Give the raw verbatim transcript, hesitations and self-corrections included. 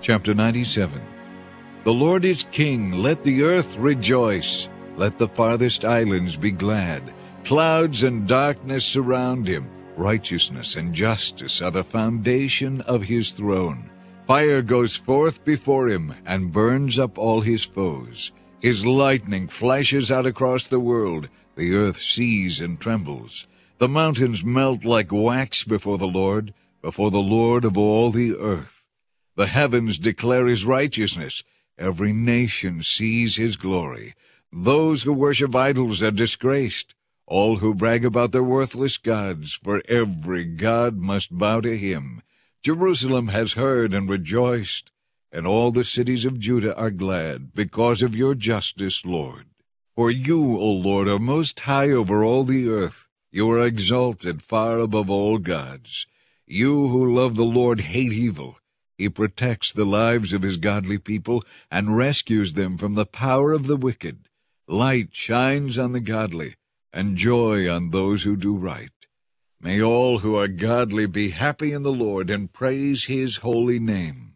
Chapter ninety-seven. The Lord is King, let the earth rejoice. Let the farthest islands be glad. Clouds and darkness surround him. Righteousness and justice are the foundation of his throne. Fire goes forth before him and burns up all his foes. His lightning flashes out across the world. The earth sees and trembles. The mountains melt like wax before the Lord, before the Lord of all the earth. The heavens declare his righteousness. Every nation sees his glory. Those who worship idols are disgraced. All who brag about their worthless gods, for every god must bow to him. Jerusalem has heard and rejoiced, and all the cities of Judah are glad, because of your justice, Lord. For you, O Lord, are most high over all the earth. You are exalted far above all gods. You who love the Lord hate evil. He protects the lives of his godly people and rescues them from the power of the wicked. Light shines on the godly, and joy on those who do right. May all who are godly be happy in the Lord and praise his holy name.